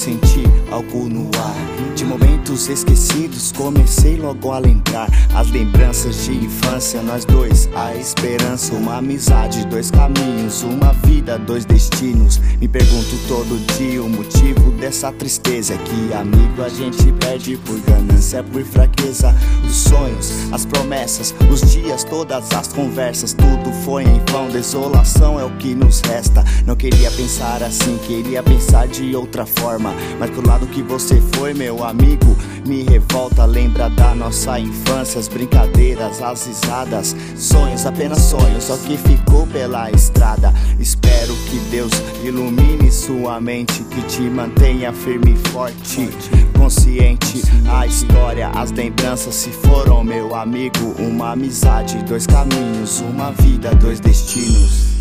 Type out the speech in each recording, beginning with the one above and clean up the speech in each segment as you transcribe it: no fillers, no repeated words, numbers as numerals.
senti algo no ar. De momentos esquecidos comecei logo a lembrar as lembranças de infância, nós dois, a esperança, uma amizade, dois caminhos, uma vida, dois destinos. Me pergunto todo dia o motivo dessa tristeza, que amigo a gente perde por ganância, por fraqueza. Os sonhos, as promessas, os dias, todas as conversas, tudo foi em vão, desolação é o que nos resta. Não queria pensar assim, queria pensar de outra forma, mas pro lado que você foi, meu amigo, me revolta. Lembra da nossa infância, as brincadeiras, as risadas, sonhos, apenas sonhos, só que ficou pela estrada. Espero que Deus ilumine sua mente, que te mantenha firme e forte, consciente. A história, as lembranças se foram, meu amigo, uma amizade, dois caminhos, uma vida, dois destinos.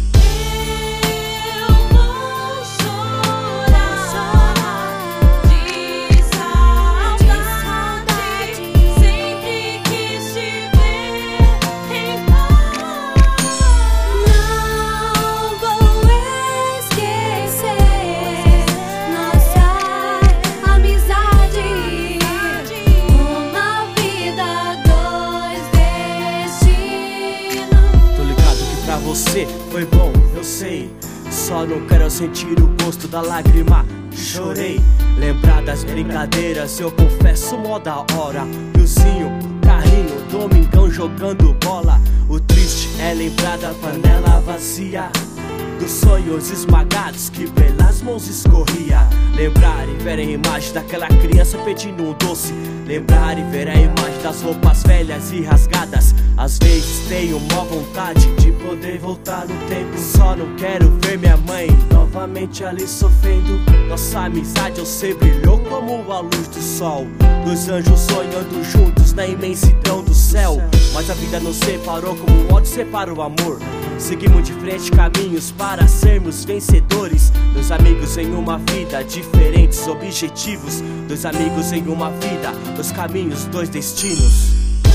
Você foi bom, eu sei, só não quero sentir o gosto da lágrima. Chorei, lembrar das brincadeiras, eu confesso mó da hora. Riozinho, carrinho, domingão jogando bola. O triste é lembrar da panela vazia, dos sonhos esmagados que pelas mãos escorria. Lembrar e ver a imagem daquela criança pedindo um doce. Lembrar e ver a imagem das roupas velhas e rasgadas. Às vezes tenho mó vontade de poder voltar no tempo, só não quero ver minha mãe novamente ali sofrendo. Nossa amizade eu sei brilhou como a luz do sol, dois anjos sonhando juntos na imensidão do céu. Mas a vida nos separou como o ódio separa o amor. Seguimos de frente caminhos para sermos vencedores. Dois amigos em uma vida, diferentes objetivos. Dois amigos em uma vida, dois caminhos, dois destinos.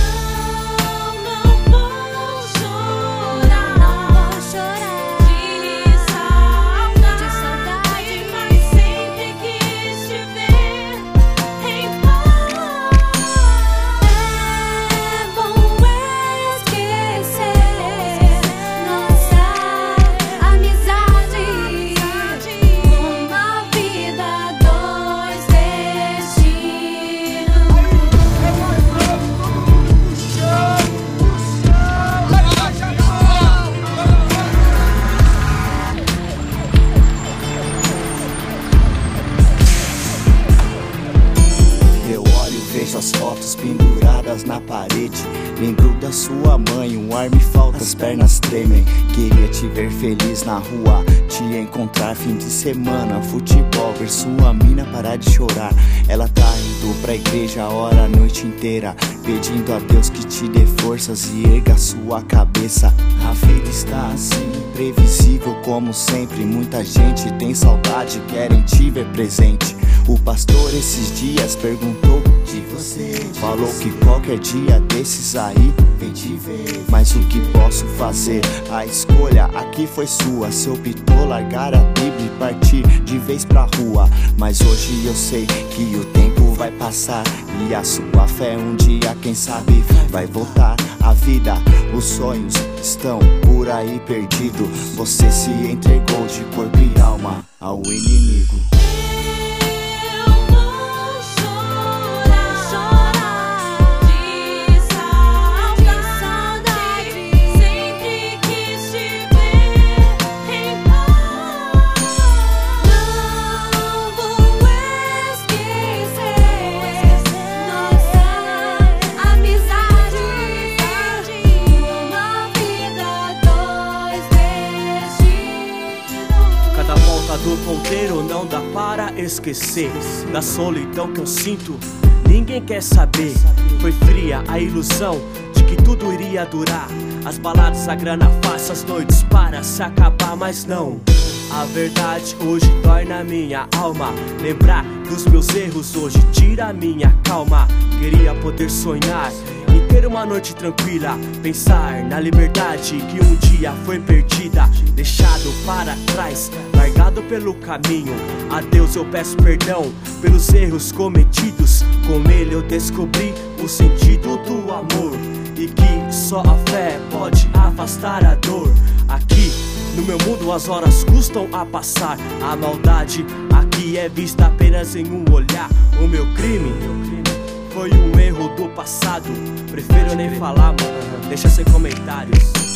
As fotos penduradas na parede, lembro da sua mãe, um ar me falta, as pernas tremem. Queria te ver feliz na rua, te encontrar fim de semana, futebol, ver sua mina parar de chorar. Ela tá indo pra igreja a hora, a noite inteira, pedindo a Deus que te dê forças e erga sua cabeça. A vida está assim, imprevisível como sempre. Muita gente tem saudade, querem te ver presente. O pastor esses dias perguntou de você, falou que qualquer dia desses aí vem te ver. Mas o que posso fazer? A escolha aqui foi sua. Se optou largar a Bíblia e partir de vez pra rua. Mas hoje eu sei que o tempo vai passar e a sua fé um dia, quem sabe, vai voltar. A vida, os sonhos estão por aí perdido. Você se entregou de corpo e alma ao inimigo. Do ponteiro não dá para esquecer da solidão que eu sinto, ninguém quer saber. Foi fria a ilusão de que tudo iria durar, as baladas, a grana fácil, as noites para se acabar, mas não. A verdade hoje dói na minha alma. Lembrar dos meus erros hoje tira a minha calma. Queria poder sonhar e ter uma noite tranquila, pensar na liberdade que um dia foi perdida, deixado para trás, largado pelo pelo caminho. A Deus eu peço perdão pelos erros cometidos. Com ele eu descobri o sentido do amor, e que só a fé pode afastar a dor. Aqui no meu mundo as horas custam a passar. A maldade aqui é vista apenas em um olhar. O meu crime foi um erro do passado. Prefiro nem falar, mano, deixa sem comentários.